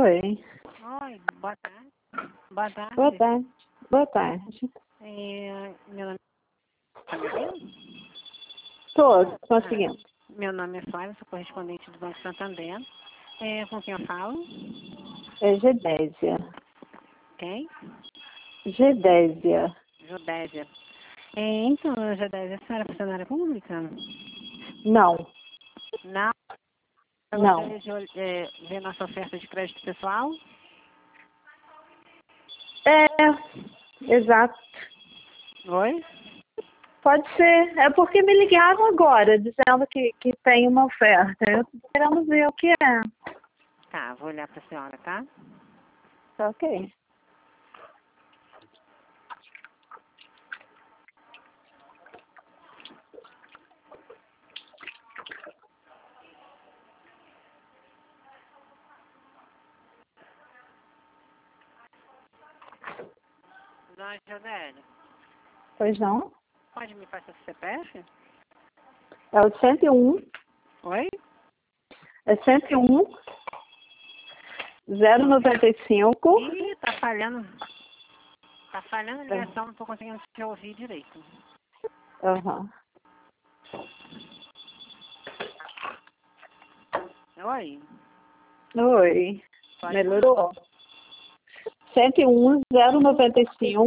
Oi. Oi, boa tarde. Boa tarde. Boa tarde. Boa tarde. Meu nome tá me ouvindo? Tô conseguindo. Meu nome é Flávia, sou correspondente do Banco Santander. Com quem eu falo? É Gedésia. Quem? Gedésia. Judésia. Então, Judésia, a senhora é funcionária pública? Não. Não. Eu Não. gostaria de ver nossa oferta de crédito pessoal. Exato. Oi? Pode ser. É porque me ligaram agora, dizendo que tem uma oferta. Eu tô querendo ver o que é. Tá, vou olhar pra senhora, tá? Tá ok. Dona Judélia, Pois não? pode me passar o CPF? É o 101. Oi? É 101 095. Ih, tá falhando. Tá falhando a ligação, não tô conseguindo te ouvir direito. Aham. Oi? Oi. Pode falar. Melhorou? 101 095